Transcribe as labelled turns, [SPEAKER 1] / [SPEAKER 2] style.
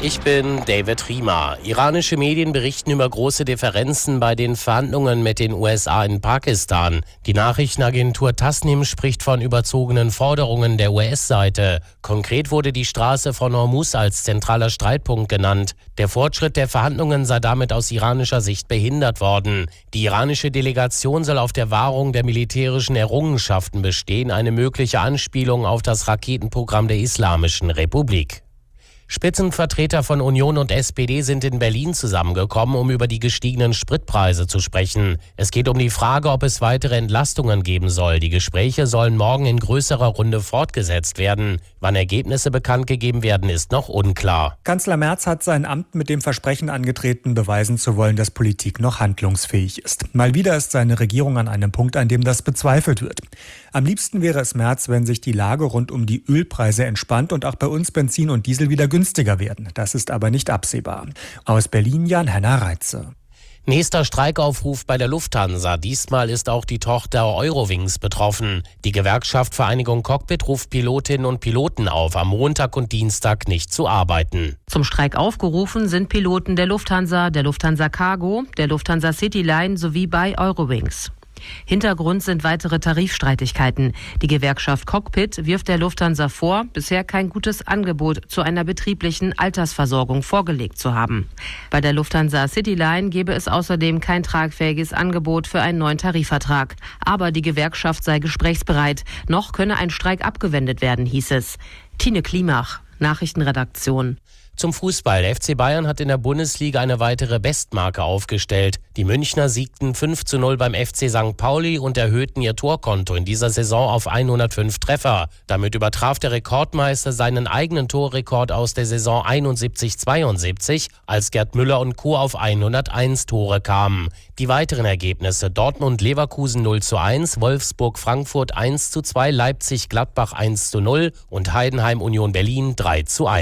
[SPEAKER 1] Ich bin David Riemer. Iranische Medien berichten über große Differenzen bei den Verhandlungen mit den USA in Pakistan. Die Nachrichtenagentur Tasnim spricht von überzogenen Forderungen der US-Seite. Konkret wurde die Straße von Hormuz als zentraler Streitpunkt genannt. Der Fortschritt der Verhandlungen sei damit aus iranischer Sicht behindert worden. Die iranische Delegation soll auf der Wahrung der militärischen Errungenschaften bestehen, eine mögliche Anspielung auf das Raketenprogramm der Islamischen Republik. Spitzenvertreter von Union und SPD sind in Berlin zusammengekommen, um über die gestiegenen Spritpreise zu sprechen. Es geht um die Frage, ob es weitere Entlastungen geben soll. Die Gespräche sollen morgen in größerer Runde fortgesetzt werden. Wann Ergebnisse bekannt gegeben werden, ist noch unklar.
[SPEAKER 2] Kanzler Merz hat sein Amt mit dem Versprechen angetreten, beweisen zu wollen, dass Politik noch handlungsfähig ist. Mal wieder ist seine Regierung an einem Punkt, an dem das bezweifelt wird. Am liebsten wäre es Merz, wenn sich die Lage rund um die Ölpreise entspannt und auch bei uns Benzin und Diesel wieder günstiger werden. Das ist aber nicht absehbar. Aus Berlin Jan-Henner Reitze.
[SPEAKER 1] Nächster Streikaufruf bei der Lufthansa. Diesmal ist auch die Tochter Eurowings betroffen. Die Gewerkschaft Vereinigung Cockpit ruft Pilotinnen und Piloten auf, am Montag und Dienstag nicht zu arbeiten.
[SPEAKER 3] Zum Streik aufgerufen sind Piloten der Lufthansa Cargo, der Lufthansa Cityline sowie bei Eurowings. Hintergrund sind weitere Tarifstreitigkeiten. Die Gewerkschaft Cockpit wirft der Lufthansa vor, bisher kein gutes Angebot zu einer betrieblichen Altersversorgung vorgelegt zu haben. Bei der Lufthansa Cityline gäbe es außerdem kein tragfähiges Angebot für einen neuen Tarifvertrag. Aber die Gewerkschaft sei gesprächsbereit. Noch könne ein Streik abgewendet werden, hieß es. Tine Klimach, Nachrichtenredaktion.
[SPEAKER 1] Zum Fußball. Der FC Bayern hat in der Bundesliga eine weitere Bestmarke aufgestellt. Die Münchner siegten 5:0 beim FC St. Pauli und erhöhten ihr Torkonto in dieser Saison auf 105 Treffer. Damit übertraf der Rekordmeister seinen eigenen Torrekord aus der Saison 71/72, als Gerd Müller und Co. auf 101 Tore kamen. Die weiteren Ergebnisse: Dortmund-Leverkusen 0:1, Wolfsburg-Frankfurt 1:2, Leipzig-Gladbach 1:0 und Heidenheim-Union Berlin 3:1.